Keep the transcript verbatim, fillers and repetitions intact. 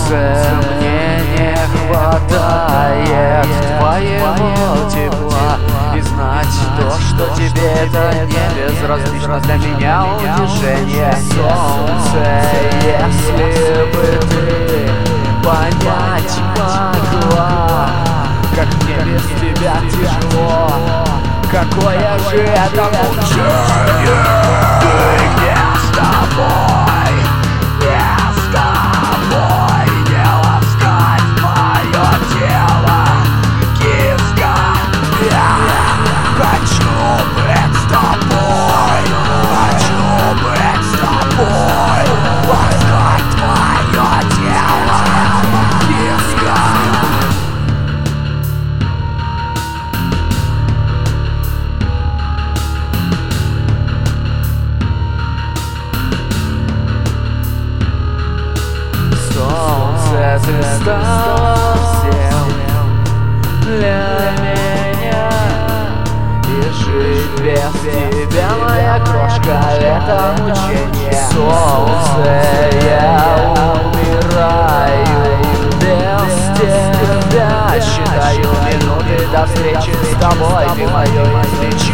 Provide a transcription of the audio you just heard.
Солнце, мне не хватает твоего тепла, и знать то, что тебе это не безразлично, для меня утешение. Солнце, если бы ты понять могла, как мне без тебя тяжело, какое же это мучение. Ты где с тобой, не с тобой, не ласкать мое тело, киска. Я хочу быть с тобой, хочу быть с тобой, ласкать твое тело, киска. Солнце, ты стала всем для меня, и жить без тебя, моя крошка, это мучение. Солнце, я умираю без тебя, считаю минуты до встречи с тобой, ты мое излечение.